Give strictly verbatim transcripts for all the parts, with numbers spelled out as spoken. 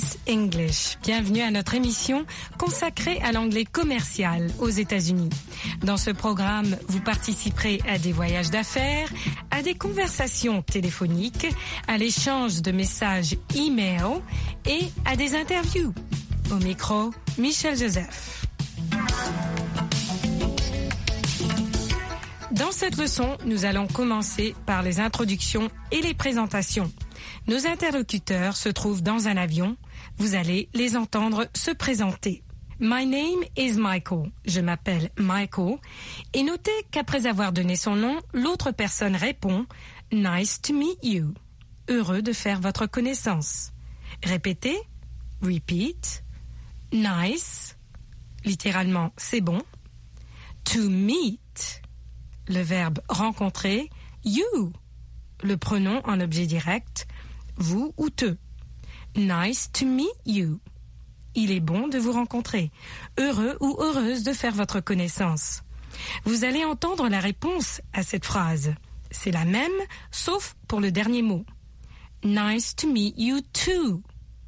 It's English. Bienvenue à notre émission consacrée à l'anglais commercial aux États-Unis. Dans ce programme, vous participerez à des voyages d'affaires, à des conversations téléphoniques, à l'échange de messages e-mail et à des interviews. Au micro, Michel Joseph. Dans cette leçon, nous allons commencer par les introductions et les présentations. Nos interlocuteurs se trouvent dans un avion. Vous allez les entendre se présenter. My name is Michael. Je m'appelle Michael. Et notez qu'après avoir donné son nom, l'autre personne répond « Nice to meet you ». Heureux de faire votre connaissance. Répétez. Repeat. Nice. Littéralement, c'est bon. To meet. Le verbe rencontrer. You. Le pronom en objet direct. Vous ou te. Nice to meet you. Il est bon de vous rencontrer. Heureux ou heureuse de faire votre connaissance. Vous allez entendre la réponse à cette phrase. C'est la même, sauf pour le dernier mot. Nice to meet you too.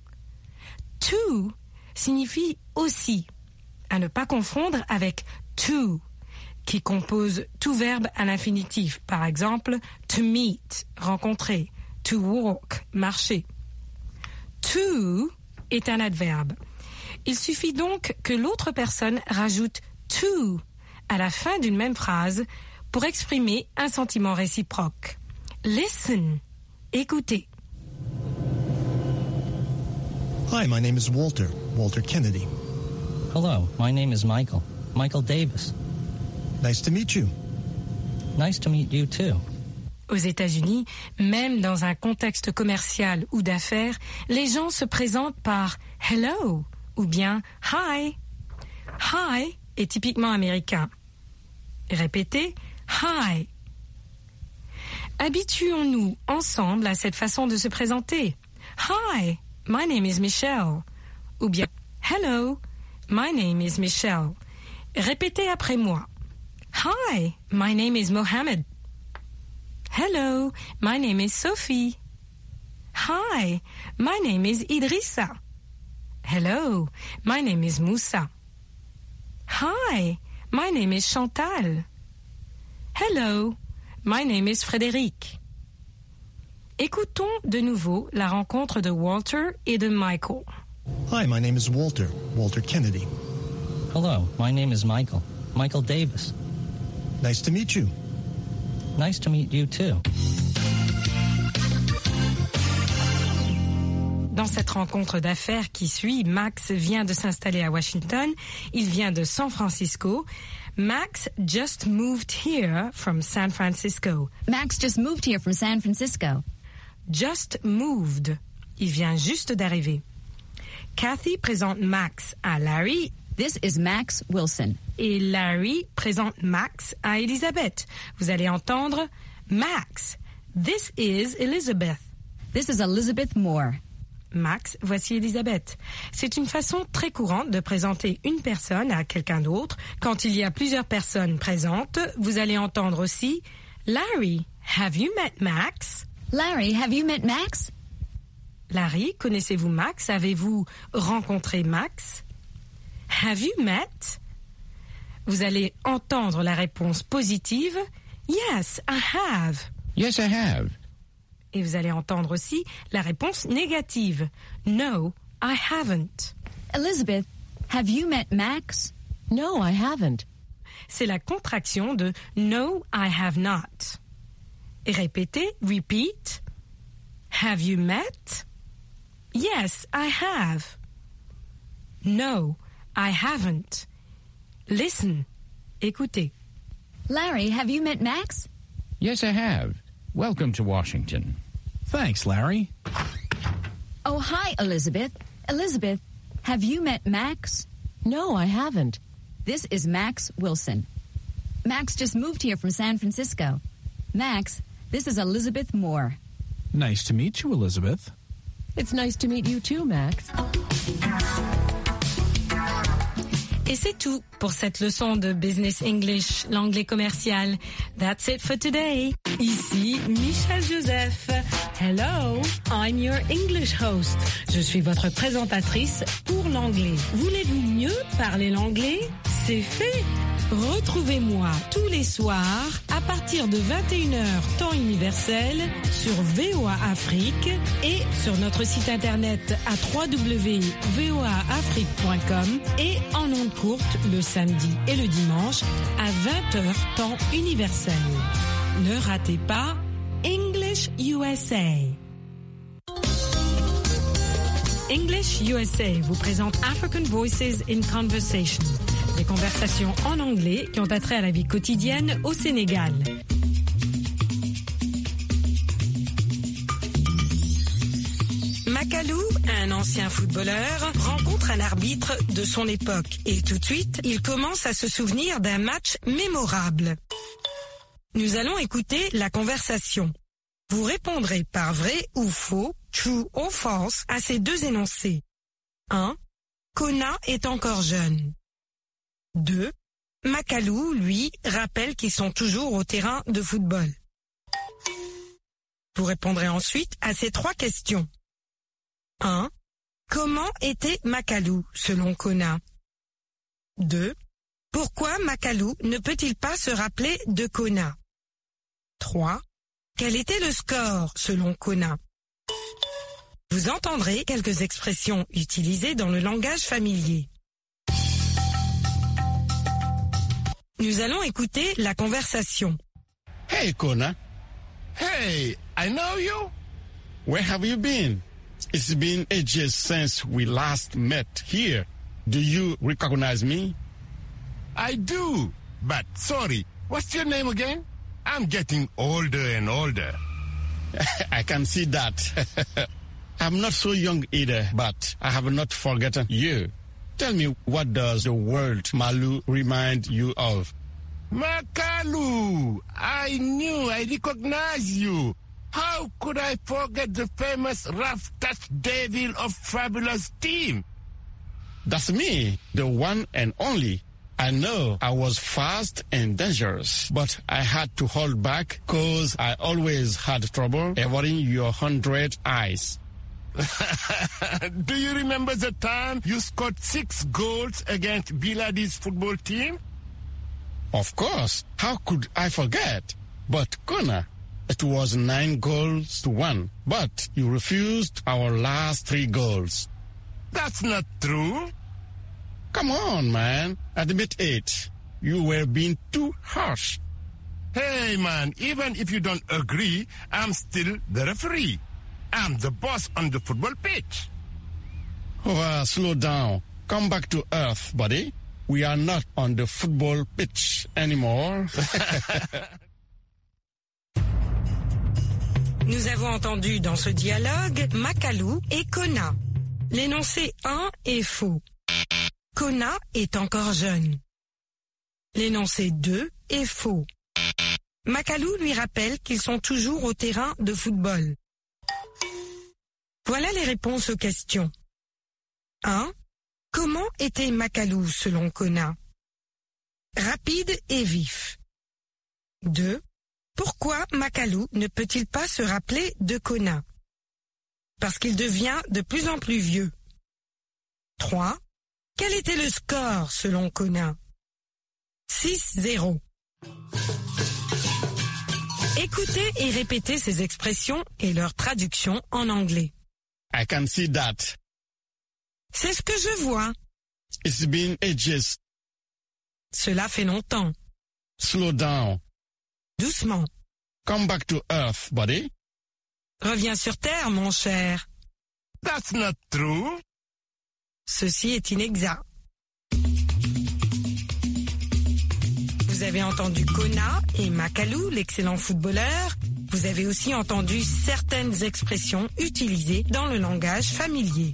To signifie aussi, à ne pas confondre avec to, qui compose tout verbe à l'infinitif. Par exemple, to meet, rencontrer. To walk, marcher. To est un adverbe. Il suffit donc que l'autre personne rajoute to à la fin d'une même phrase pour exprimer un sentiment réciproque. Listen, écoutez. Hi, my name is Walter, Walter Kennedy. Hello, my name is Michael, Michael Davis. Nice to meet you. Nice to meet you too. Aux États-Unis, même dans un contexte commercial ou d'affaires, les gens se présentent par « hello » ou bien « hi ». « Hi » est typiquement américain. Répétez « hi ». Habituons-nous ensemble à cette façon de se présenter. « Hi, my name is Michelle » ou bien « hello, my name is Michelle ». Répétez après moi. « Hi, my name is Mohammed ». Hello, my name is Sophie. Hi, my name is Idrissa. Hello, my name is Moussa. Hi, my name is Chantal. Hello, my name is Frédéric. Écoutons de nouveau la rencontre de Walter et de Michael. Hi, my name is Walter, Walter Kennedy. Hello, my name is Michael, Michael Davis. Nice to meet you. Nice to meet you too. Dans cette rencontre d'affaires qui suit, Max vient de s'installer à Washington. Il vient de San Francisco. Max just moved here from San Francisco. Max just moved here from San Francisco. Just moved. Il vient juste d'arriver. Kathy présente Max à Larry. This is Max Wilson. Et Larry présente Max à Elizabeth. Vous allez entendre Max. This is Elizabeth. This is Elizabeth Moore. Max, voici Elizabeth. C'est une façon très courante de présenter une personne à quelqu'un d'autre. Quand il y a plusieurs personnes présentes, vous allez entendre aussi Larry, have you met Max? Larry, have you met Max? Larry, connaissez-vous Max? Avez-vous rencontré Max? Have you met? Vous allez entendre la réponse positive. Yes, I have. Yes, I have. Et vous allez entendre aussi la réponse négative. No, I haven't. Elizabeth, have you met Max? No, I haven't. C'est la contraction de No, I have not. Et répétez, repeat. Have you met? Yes, I have. No, I haven't. Listen. Écoutez. Larry, have you met Max? Yes, I have. Welcome to Washington. Thanks, Larry. Oh, hi, Elizabeth. Elizabeth, have you met Max? No, I haven't. This is Max Wilson. Max just moved here from San Francisco. Max, this is Elizabeth Moore. Nice to meet you, Elizabeth. It's nice to meet you too, Max. Et c'est tout pour cette leçon de Business English, l'anglais commercial. That's it for today. Ici Michel Joseph. Hello, I'm your English host. Je suis votre présentatrice pour l'anglais. Voulez-vous mieux parler l'anglais? C'est fait. Retrouvez-moi tous les soirs à partir de vingt et une heures temps universel sur V O A Afrique et sur notre site internet à w w w point v o a afrique point com et en ondes courtes le samedi et le dimanche à vingt heures temps universel. Ne ratez pas English U S A. English U S A vous présente African Voices in Conversation. Des conversations en anglais qui ont attrait à la vie quotidienne au Sénégal. Macalou, un ancien footballeur, rencontre un arbitre de son époque et tout de suite, il commence à se souvenir d'un match mémorable. Nous allons écouter la conversation. Vous répondrez par vrai ou faux, true or false, à ces deux énoncés. un. Kona est encore jeune. deux. Macalou, lui, rappelle qu'ils sont toujours au terrain de football. Vous répondrez ensuite à ces trois questions. un. Comment était Macalou, selon Kona? deux. Pourquoi Macalou ne peut-il pas se rappeler de Kona? trois. Quel était le score, selon Kona? Vous entendrez quelques expressions utilisées dans le langage familier. Nous allons écouter la conversation. Hey, Kona. Hey, I know you. Where have you been? It's been ages since we last met here. Do you recognize me? I do, but sorry, what's your name again? I'm getting older and older. I can see that. I'm not so young either, but I have not forgotten you. Tell me, what does the word Malu remind you of? Makalu! I knew I recognized you. How could I forget the famous rough touch devil of Fabulous Team? That's me, the one and only. I know I was fast and dangerous, but I had to hold back because I always had trouble avoiding your hundred eyes. Do you remember the time you scored six goals against Biladi's football team? Of course. How could I forget? But Kona, it was nine goals to one, but you refused our last three goals. That's not true. Come on, man. Admit it. You were being too harsh. Hey, man, even if you don't agree, I'm still the referee. I'm the boss on the football pitch. Oh, uh, slow down. Come back to earth, buddy. We are not on the football pitch anymore. Nous avons entendu dans ce dialogue Macalou et Kona. L'énoncé un est faux. Kona est encore jeune. L'énoncé deux est faux. Macalou lui rappelle qu'ils sont toujours au terrain de football. Voilà les réponses aux questions. un. Comment était Macalou selon Kona? Rapide et vif. deux. Pourquoi Macalou ne peut-il pas se rappeler de Kona? Parce qu'il devient de plus en plus vieux. trois. Quel était le score selon Kona? six zéro. Écoutez et répétez ces expressions et leur traduction en anglais. I can see that. C'est ce que je vois. It's been ages. Cela fait longtemps. Slow down. Doucement. Come back to earth, buddy. Reviens sur terre, mon cher. That's not true. Ceci est inexact. Vous avez entendu Kona et Macalou, l'excellent footballeur. Vous avez aussi entendu certaines expressions utilisées dans le langage familier.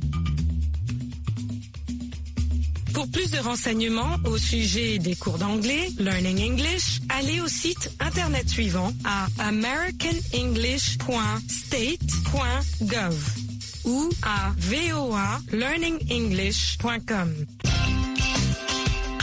Pour plus de renseignements au sujet des cours d'anglais, Learning English, allez au site internet suivant à american english point state point gov ou à v o a learning english point com.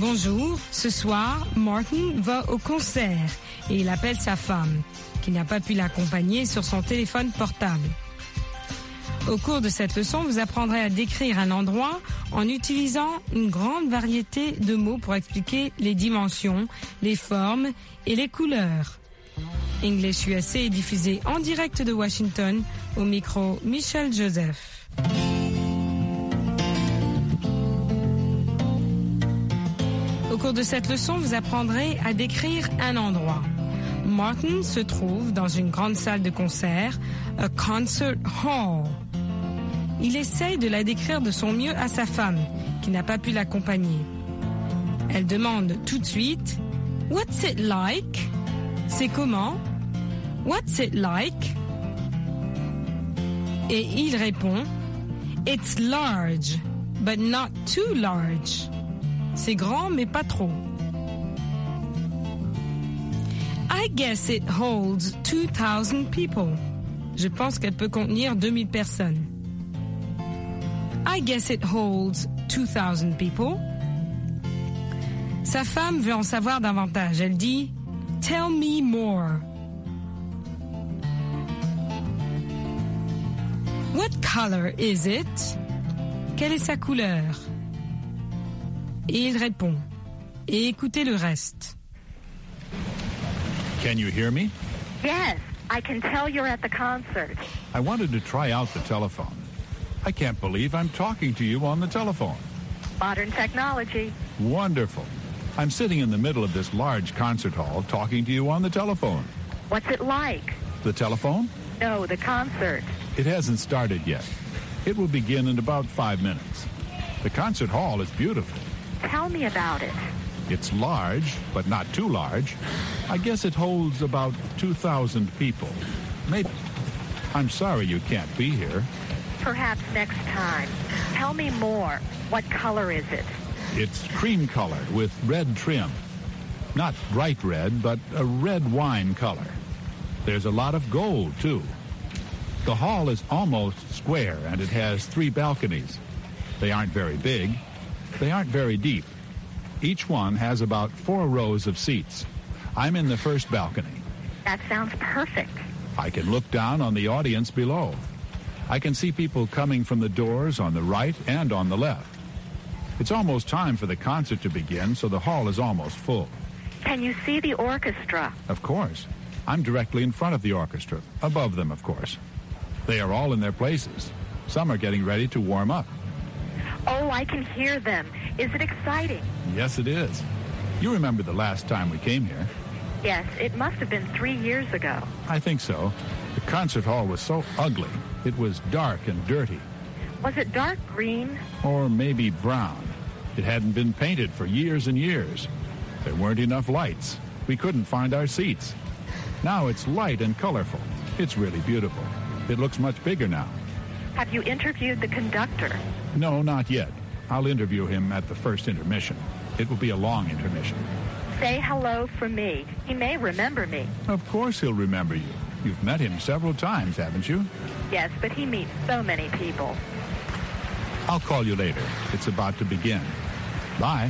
Bonjour, ce soir, Martin va au concert et il appelle sa femme, qui n'a pas pu l'accompagner sur son téléphone portable. Au cours de cette leçon, vous apprendrez à décrire un endroit en utilisant une grande variété de mots pour expliquer les dimensions, les formes et les couleurs. English U S A est diffusé en direct de Washington, au micro Michel Joseph. Au cours de cette leçon, vous apprendrez à décrire un endroit. Martin se trouve dans une grande salle de concert, a concert hall. Il essaye de la décrire de son mieux à sa femme, qui n'a pas pu l'accompagner. Elle demande tout de suite « What's it like ?» C'est comment? What's it like? Et il répond It's large, but not too large. C'est grand, mais pas trop. I guess it holds two thousand people. Je pense qu'elle peut contenir deux mille personnes. I guess it holds two thousand people. Sa femme veut en savoir davantage. Elle dit Tell me more. What color is it? Quelle est sa couleur? Et il répond. Et écoutez le reste. Can you hear me? Yes, I can tell you're at the concert. I wanted to try out the telephone. I can't believe I'm talking to you on the telephone. Modern technology. Wonderful. I'm sitting in the middle of this large concert hall talking to you on the telephone. What's it like? The telephone? No, the concert. It hasn't started yet. It will begin in about five minutes. The concert hall is beautiful. Tell me about it. It's large, but not too large. I guess it holds about two thousand people. Maybe. I'm sorry you can't be here. Perhaps next time. Tell me more. What color is it? It's cream-colored with red trim. Not bright red, but a red wine color. There's a lot of gold, too. The hall is almost square, and it has three balconies. They aren't very big. They aren't very deep. Each one has about four rows of seats. I'm in the first balcony. That sounds perfect. I can look down on the audience below. I can see people coming from the doors on the right and on the left. It's almost time for the concert to begin, so the hall is almost full. Can you see the orchestra? Of course. I'm directly in front of the orchestra, above them, of course. They are all in their places. Some are getting ready to warm up. Oh, I can hear them. Is it exciting? Yes, it is. You remember the last time we came here? Yes, it must have been three years ago. I think so. The concert hall was so ugly. It was dark and dirty. Was it dark green? Or maybe brown. It hadn't been painted for years and years. There weren't enough lights. We couldn't find our seats. Now it's light and colorful. It's really beautiful. It looks much bigger now. Have you interviewed the conductor? No, not yet. I'll interview him at the first intermission. It will be a long intermission. Say hello from me. He may remember me. Of course he'll remember you. You've met him several times, haven't you? Yes, but he meets so many people. I'll call you later. It's about to begin. Bye.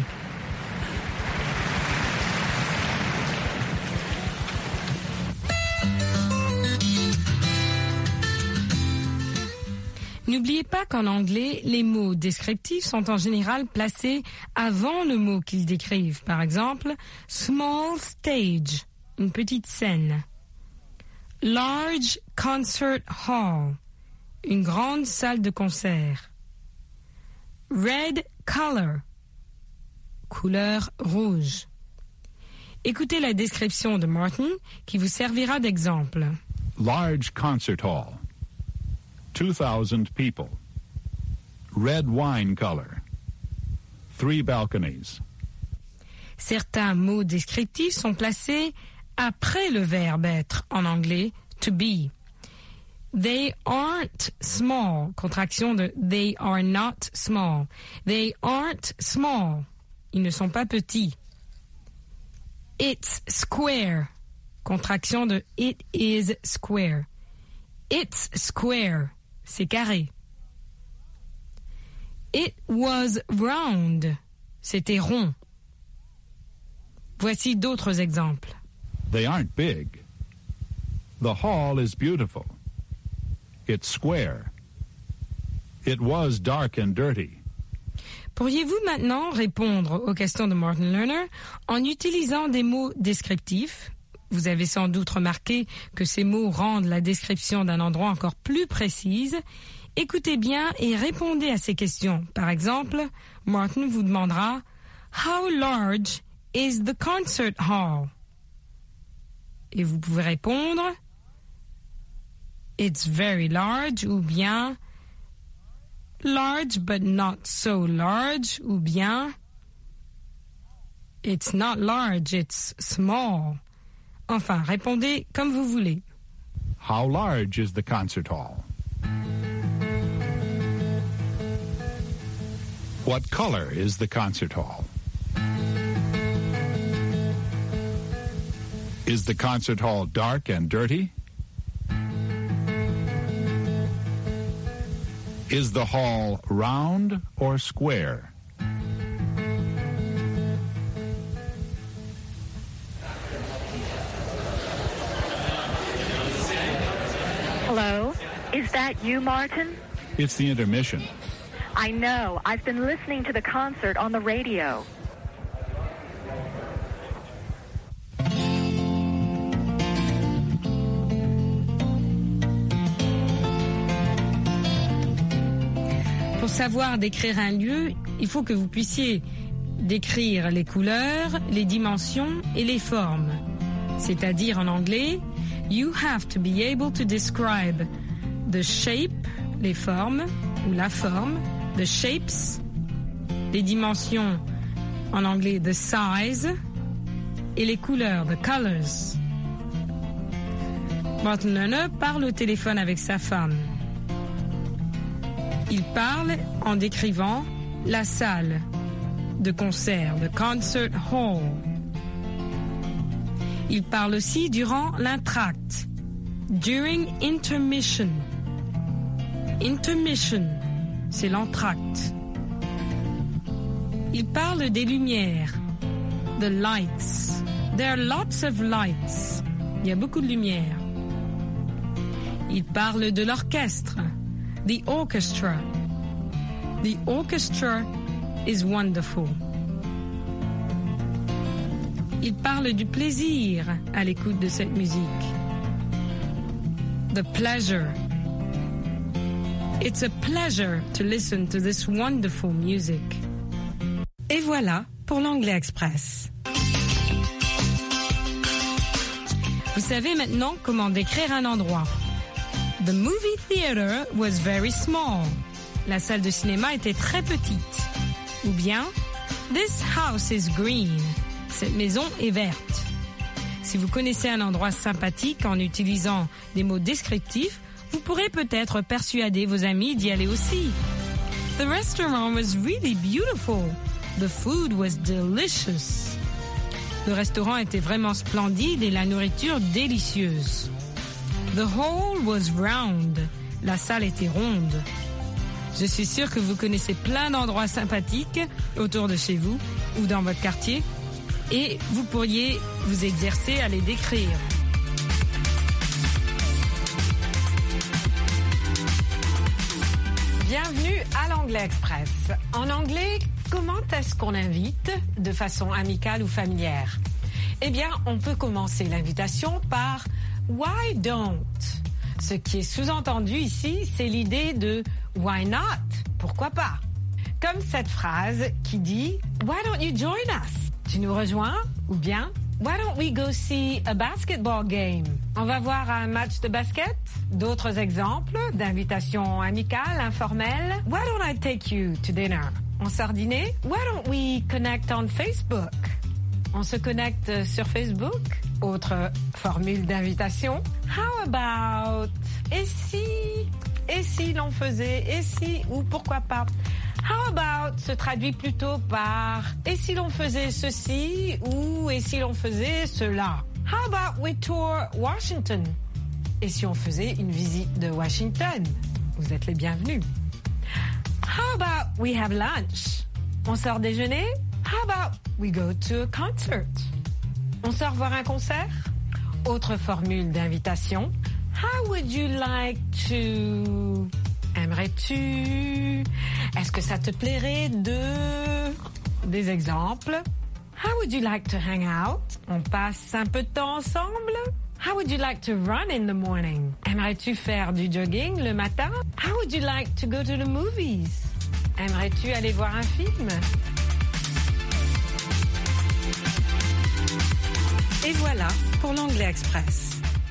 N'oubliez pas qu'en anglais, les mots descriptifs sont en général placés avant le mot qu'ils décrivent. Par exemple, small stage, une petite scène. Large concert hall, une grande salle de concert. Red color, couleur rouge. Écoutez la description de Martin qui vous servira d'exemple. Large concert hall. two thousand people. Red wine color. Three balconies. Certains mots descriptifs sont placés après le verbe être en anglais to be. They aren't small, contraction de they are not small. They aren't small. Ils ne sont pas petits. It's square, contraction de it is square. It's square, c'est carré. It was round, c'était rond. Voici d'autres exemples. They aren't big. The hall is beautiful. It's square. It was dark and dirty. Pourriez-vous maintenant répondre aux questions de Martin Lerner en utilisant des mots descriptifs? Vous avez sans doute remarqué que ces mots rendent la description d'un endroit encore plus précise. Écoutez bien et répondez à ces questions. Par exemple, Martin vous demandera « How large is the concert hall? » Et vous pouvez répondre « It's very large » ou bien « Large but not so large » ou bien « It's not large, it's small ». Enfin, répondez comme vous voulez. How large is the concert hall? What color is the concert hall? Is the concert hall dark and dirty? Is the hall round or square? Hello? Is that you, Martin? It's the intermission. I know. I've been listening to the concert on the radio. Pour savoir décrire un lieu, il faut que vous puissiez décrire les couleurs, les dimensions et les formes. C'est-à-dire en anglais, you have to be able to describe the shape, les formes, ou la forme, the shapes, les dimensions, en anglais, the size, et les couleurs, the colors. Martin Lerner parle au téléphone avec sa femme. Il parle en décrivant la salle de concert, the concert hall. Il parle aussi durant l'entracte, during intermission. Intermission, c'est l'entracte. Il parle des lumières, the lights. There are lots of lights. Il y a beaucoup de lumière. Il parle de l'orchestre, the orchestra. The orchestra is wonderful. Il parle du plaisir à l'écoute de cette musique. The pleasure. It's a pleasure to listen to this wonderful music. Et voilà pour l'Anglais Express. Vous savez maintenant comment décrire un endroit. The movie theater was very small. La salle de cinéma était très petite. Ou bien, this house is green. Cette maison est verte. Si vous connaissez un endroit sympathique en utilisant des mots descriptifs, vous pourrez peut-être persuader vos amis d'y aller aussi. The restaurant was really beautiful. The food was delicious. Le restaurant était vraiment splendide et la nourriture délicieuse. The hall was round. La salle était ronde. Je suis sûre que vous connaissez plein d'endroits sympathiques autour de chez vous ou dans votre quartier et vous pourriez vous exercer à les décrire. Bienvenue à l'Anglais Express. En anglais, comment est-ce qu'on invite de façon amicale ou familière? Eh bien, on peut commencer l'invitation par « Why don't ?» Ce qui est sous-entendu ici, c'est l'idée de « Why not ?» Pourquoi pas? Comme cette phrase qui dit « Why don't you join us ?» Tu nous rejoins? Ou bien « Why don't we go see a basketball game ?» On va voir un match de basket? D'autres exemples d'invitations amicales, informelles. « Why don't I take you to dinner ?» On sort dîner? « Why don't we connect on Facebook ?» On se connecte sur Facebook? Autre formule d'invitation. « How about ?» Et si? Et si l'on faisait? Et si? Ou pourquoi pas? How about se traduit plutôt par et si l'on faisait ceci ou et si l'on faisait cela. How about we tour Washington? Et si on faisait une visite de Washington? Vous êtes les bienvenus. How about we have lunch? On sort déjeuner? How about we go to a concert? On sort voir un concert? Autre formule d'invitation. How would you like to... Aimerais-tu? Est-ce que ça te plairait de... Des exemples. How would you like to hang out? On passe un peu de temps ensemble? How would you like to run in the morning? Aimerais-tu faire du jogging le matin? How would you like to go to the movies? Aimerais-tu aller voir un film? Et voilà pour l'Anglais Express.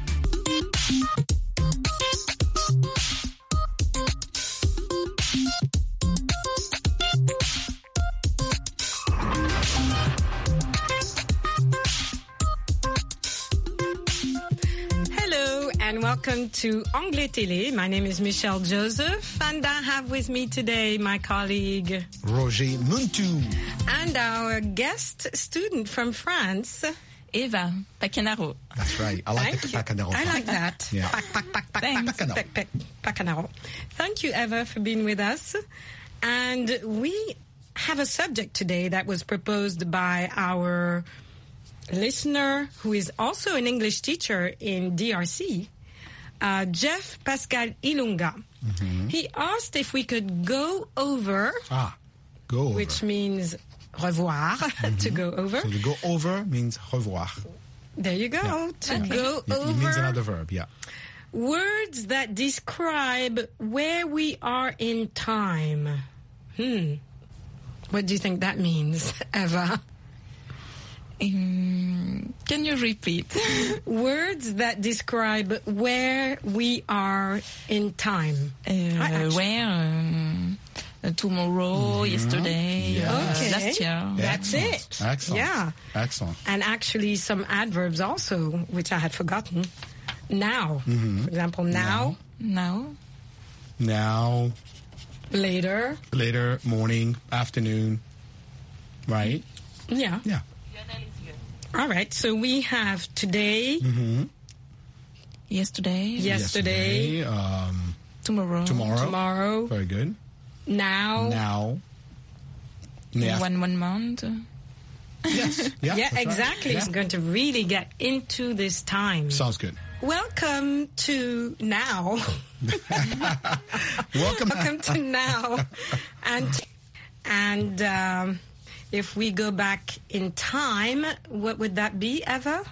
And welcome to Anglais Télé. My name is Michelle Joseph, and I have with me today my colleague Roger Muntu. And our guest student from France, Eva Pacanaro. That's right. I like the Pacanaro. I like that. Yeah. Pac, pac, pac, pac, Thanks. pac, pac, pac, Pacanaro. Thank you, Eva, for being with us. And we have a subject today that was proposed by our listener, who is also an English teacher in D R C, uh, Jeff Pascal Ilunga. Mm-hmm. He asked if we could go over, Ah, go over. which means revoir, Mm-hmm. to go over. So to go over means revoir. There you go, Yeah. to Okay. go Yeah, over. it means another verb, yeah. Words that describe where we are in time. Hmm. What do you think that means, Eva? Um, can you repeat? Words that describe where we are in time. Uh, where? Um, uh, tomorrow, Mm-hmm. yesterday, Yes. uh, Okay. last year. That's Excellent. it. Excellent. Yeah. Excellent. And actually some adverbs also, which I had forgotten. Now. For example, now, Now. Now, later. later, morning, afternoon, right? Yeah. Yeah. All right. So we have today, Mm-hmm. Yesterday. yesterday, Yesterday, um, Tomorrow. tomorrow. tomorrow, Very good. now. Now. Yeah. One one month. Yes. Yeah, Yeah, that's right. exactly. Yeah. It's going to really get into this time. Sounds good. Welcome to now. Welcome. Welcome to now. And and um, if we go back in time, what would that be, Eva?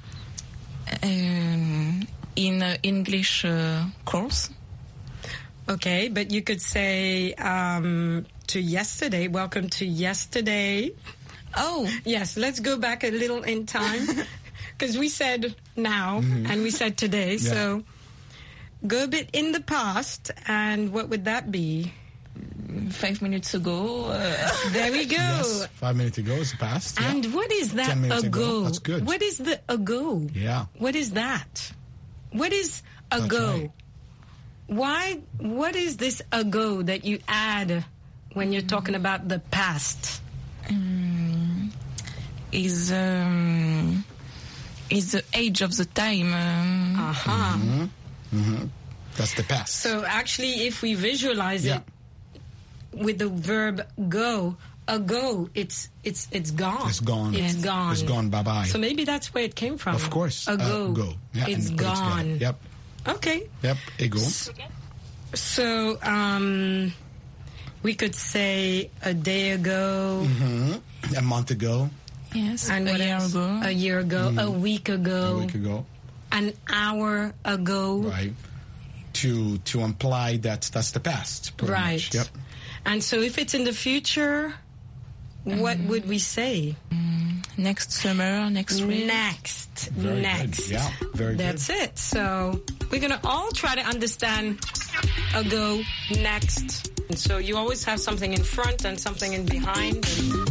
Um, in uh, English uh, course. Okay, but you could say um, to yesterday. Welcome to yesterday. Oh, Yes, let's go back a little in time because we said now and we said today. Yeah. So go a bit in the past, and what would that be? five minutes ago. Uh, There we go. Yes. Five minutes ago is past. Yeah. And what is that Ten minutes ago? ago. That's good. What is the ago? Yeah. What is that? What is That's ago? right. Why? What is this ago that you add when you're talking about the past? um, is um, is the age of the time. Um, Uh-huh. Mm-hmm. That's the past. So actually, if we visualize Yeah. it with the verb go, ago, it's it's it's gone. It's gone. It's gone. It's gone. Bye bye. So maybe that's where it came from. Of course. Ago. Uh, go. Yeah, It's and put it together. gone. Yep. Okay. Yep. Ego. So um, we could say a day ago. Mm-hmm. A month ago. yes, And a what year else? ago. A year ago. A week ago. A week ago. An hour ago. Right. To to imply that that's the past. pretty Right. much. Yep. And so if it's in the future, what would we say? Next summer, next spring. Next. Very Next. good. Yeah. Very That's it. So we're going to all try to understand ago, next. And so you always have something in front and something in behind. And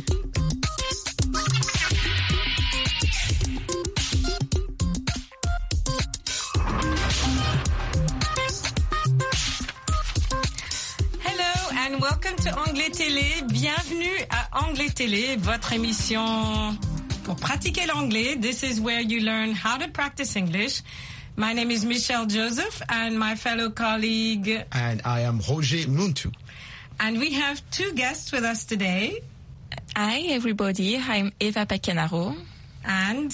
Hello and welcome to Anglais Télé. Bienvenue à Anglais Télé, votre émission pour pratiquer l'anglais. This is where you learn how to practice English. My name is Michelle Joseph and my fellow colleague. And I am Roger Muntu. And we have two guests with us today. Hi, everybody. I'm Eva Pacanaro. And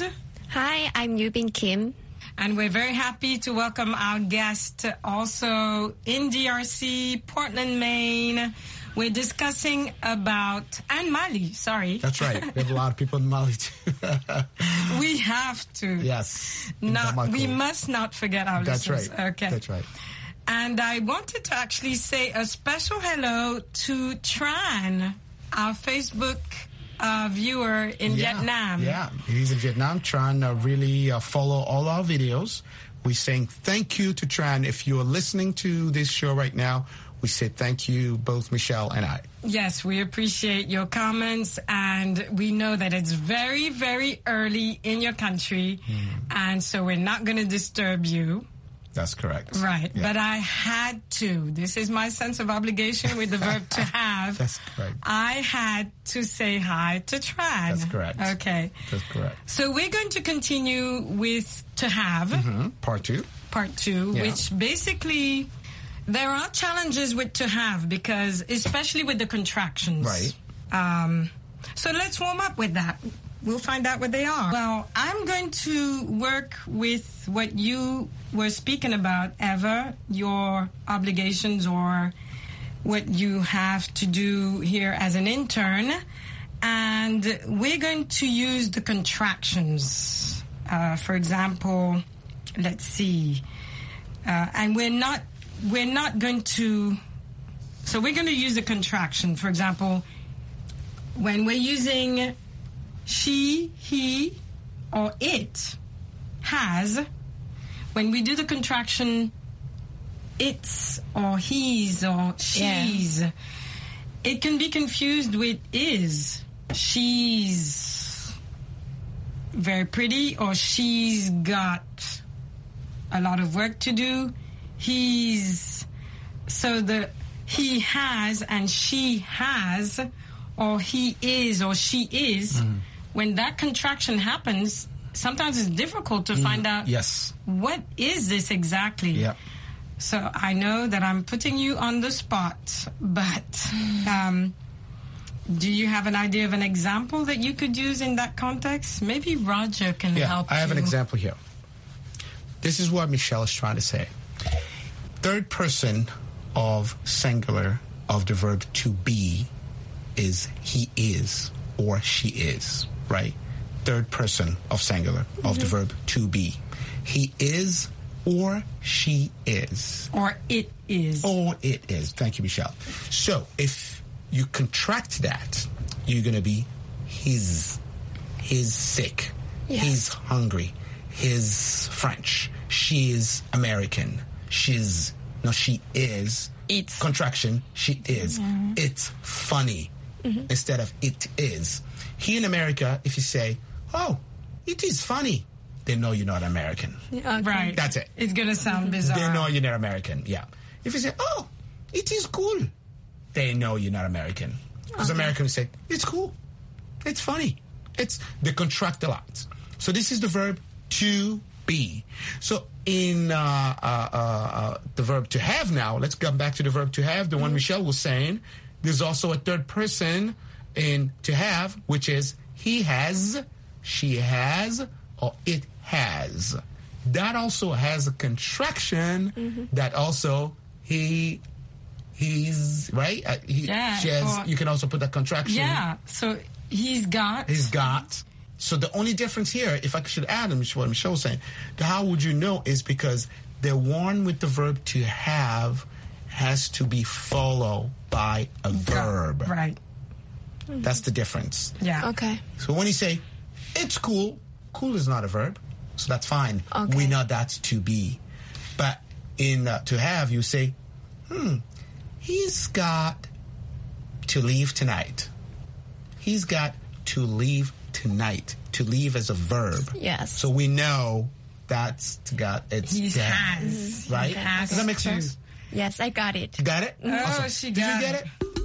Hi, I'm Yubin Kim. And we're very happy to welcome our guest also in D R C, Portland, Maine. We're discussing about, and Mali, sorry. That's right. We have a lot of people in Mali too. We have to. Yes. Not, we must not forget our That's listeners. right. Okay. That's right. And I wanted to actually say a special hello to Tran, our Facebook uh, viewer in yeah, Vietnam. Yeah, he's in Vietnam. Tran uh, really uh, follow all our videos. We're saying thank you to Tran. If you're listening to this show right now, we say thank you, both Michelle and I. Yes, we appreciate your comments, and we know that it's very, very early in your country, mm. and so we're not going to disturb you. That's correct. Right, yeah. but I had to. This is my sense of obligation with the verb to have. That's correct. I had to say hi to Tran. That's correct. Okay. That's correct. So we're going to continue with to have. Mm-hmm. Part two. Part two, yeah. Which basically... There are challenges with to have because, especially with the contractions. Right. Um, so let's warm up with that. We'll find out what they are. Well, I'm going to work with what you were speaking about, Eva, your obligations or what you have to do here as an intern. And we're going to use the contractions. Uh, for example, let's see. Uh, and we're not... We're not going to, so we're going to use a contraction. For example, when we're using she, he, or it, has, when we do the contraction it's or he's or she's, yeah. It can be confused with is. She's very pretty or she's got a lot of work to do. He's, so the he has and she has, or he is or she is, mm. when that contraction happens, sometimes it's difficult to mm. find out yes. what is this exactly. Yep. So I know that I'm putting you on the spot, but um, do you have an idea of an example that you could use in that context? Maybe Roger can yeah, help I have you. an example here. This is what Michelle is trying to say. Third person of singular of the verb to be is he is or she is, right? Third person of singular mm-hmm. of the verb to be. He is or she is. Or it is. Or it is. Thank you, Michelle. So if you contract that, you're going to be his. He's sick. Yes. He's hungry. He's French. She is American. She's, no, she is. It's. Contraction, she is. Mm-hmm. It's funny mm-hmm. instead of it is. Here in America, if you say, oh, it is funny, they know you're not American. Okay. Right. That's it. It's going to sound bizarre. They know you're not American, yeah. If you say, oh, it is cool, they know you're not American. Because okay. Americans say, it's cool. It's funny. It's, they contract a lot. So this is the verb to be. So in uh, uh, uh, the verb to have now, let's come back to the verb to have, the one Michelle was saying. There's also a third person in to have, which is he has, she has, or it has. That also has a contraction mm-hmm. that also he, he's, right? Uh, he, yeah. She has, or, you can also put that contraction. Yeah, so he's got. He's got. So the only difference here, if I should add, and what Michelle was saying, the how would you know is because the one with the verb to have has to be followed by a verb. Right. That's the difference. Yeah. Okay. So when you say, it's cool, cool is not a verb, so that's fine. Okay. We know that's to be. But in uh, to have, you say, hmm, he's got to leave tonight. He's got to leave tonight. To leave as a verb. Yes. So we know that's got it's he to has. Right? He has Does that make to. sense? Yes, I got it. You got it? Oh, awesome. she Did got you get it. it?